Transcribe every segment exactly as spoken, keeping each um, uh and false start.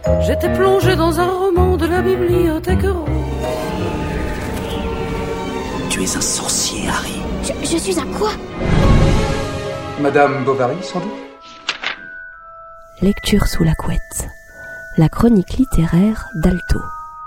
J'étais plongé dans un roman de la bibliothèque rose. Tu es un sorcier, Harry. Je, je suis un quoi? Madame Bovary, sans doute? Lecture sous la couette. La chronique littéraire d'Alto.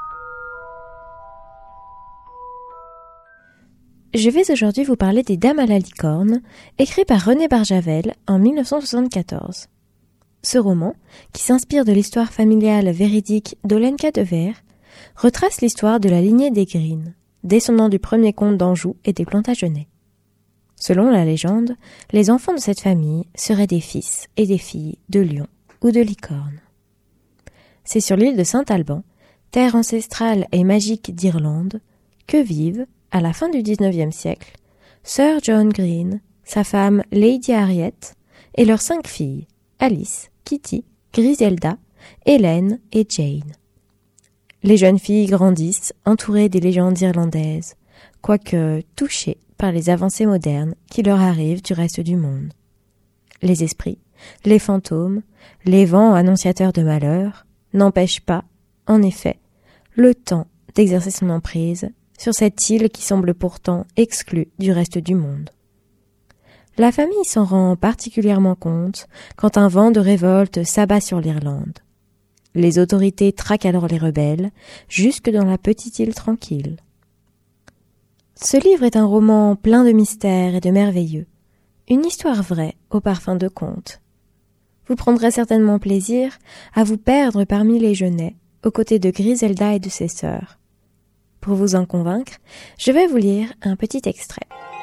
Je vais aujourd'hui vous parler des Dames à la licorne, écrit par René Barjavel en mille neuf cent soixante-quatorze. Ce roman, qui s'inspire de l'histoire familiale véridique d'Olenka de Vere, retrace l'histoire de la lignée des Green, descendants du premier comte d'Anjou et des Plantagenets. Selon la légende, les enfants de cette famille seraient des fils et des filles de lions ou de licornes. C'est sur l'île de Saint-Alban, terre ancestrale et magique d'Irlande, que vivent, à la fin du dix-neuvième siècle, Sir John Green, sa femme Lady Harriet et leurs cinq filles, Alice, Kitty, Griselda, Hélène et Jane. Les jeunes filles grandissent entourées des légendes irlandaises, quoique touchées par les avancées modernes qui leur arrivent du reste du monde. Les esprits, les fantômes, les vents annonciateurs de malheur n'empêchent pas, en effet, le temps d'exercer son emprise sur cette île qui semble pourtant exclue du reste du monde. La famille s'en rend particulièrement compte quand un vent de révolte s'abat sur l'Irlande. Les autorités traquent alors les rebelles, jusque dans la petite île tranquille. Ce livre est un roman plein de mystères et de merveilleux, une histoire vraie au parfum de conte. Vous prendrez certainement plaisir à vous perdre parmi les genêts, aux côtés de Griselda et de ses sœurs. Pour vous en convaincre, je vais vous lire un petit extrait.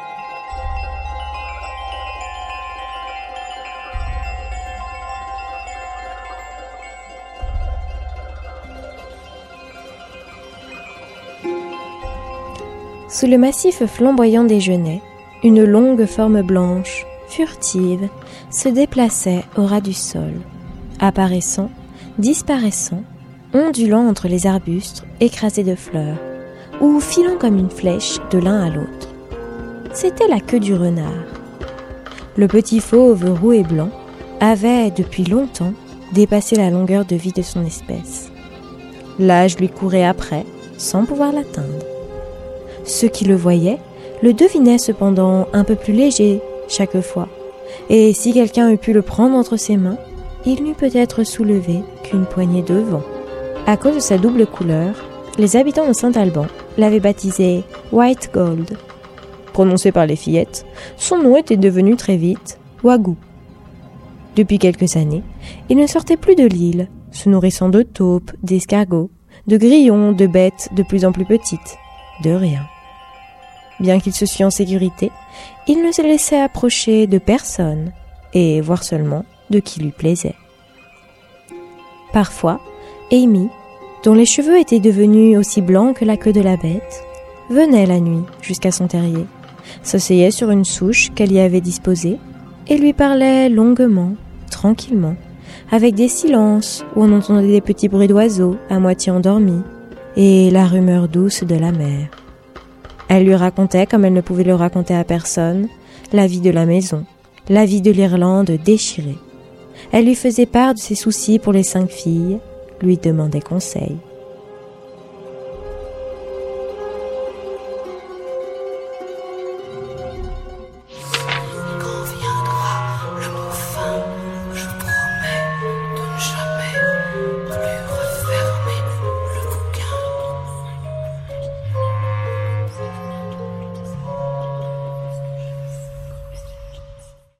Sous le massif flamboyant des genêts, une longue forme blanche, furtive, se déplaçait au ras du sol, apparaissant, disparaissant, ondulant entre les arbustes écrasés de fleurs, ou filant comme une flèche de l'un à l'autre. C'était la queue du renard. Le petit fauve roux et blanc avait, depuis longtemps, dépassé la longueur de vie de son espèce. L'âge lui courait après, sans pouvoir l'atteindre. Ceux qui le voyaient le devinaient cependant un peu plus léger chaque fois, et si quelqu'un eût pu le prendre entre ses mains, il n'eût peut-être soulevé qu'une poignée de vent. À cause de sa double couleur, les habitants de Saint-Alban l'avaient baptisé White Gold. Prononcé par les fillettes, son nom était devenu très vite Wagou. Depuis quelques années, il ne sortait plus de l'île, se nourrissant de taupes, d'escargots, de grillons, de bêtes de plus en plus petites, de rien. Bien qu'il se sût en sécurité, il ne se laissait approcher de personne, et voir seulement de qui lui plaisait. Parfois, Amy, dont les cheveux étaient devenus aussi blancs que la queue de la bête, venait la nuit jusqu'à son terrier, s'asseyait sur une souche qu'elle y avait disposée, et lui parlait longuement, tranquillement, avec des silences où on entendait des petits bruits d'oiseaux à moitié endormis, et la rumeur douce de la mer. Elle lui racontait, comme elle ne pouvait le raconter à personne, la vie de la maison, la vie de l'Irlande déchirée. Elle lui faisait part de ses soucis pour les cinq filles, lui demandait conseil.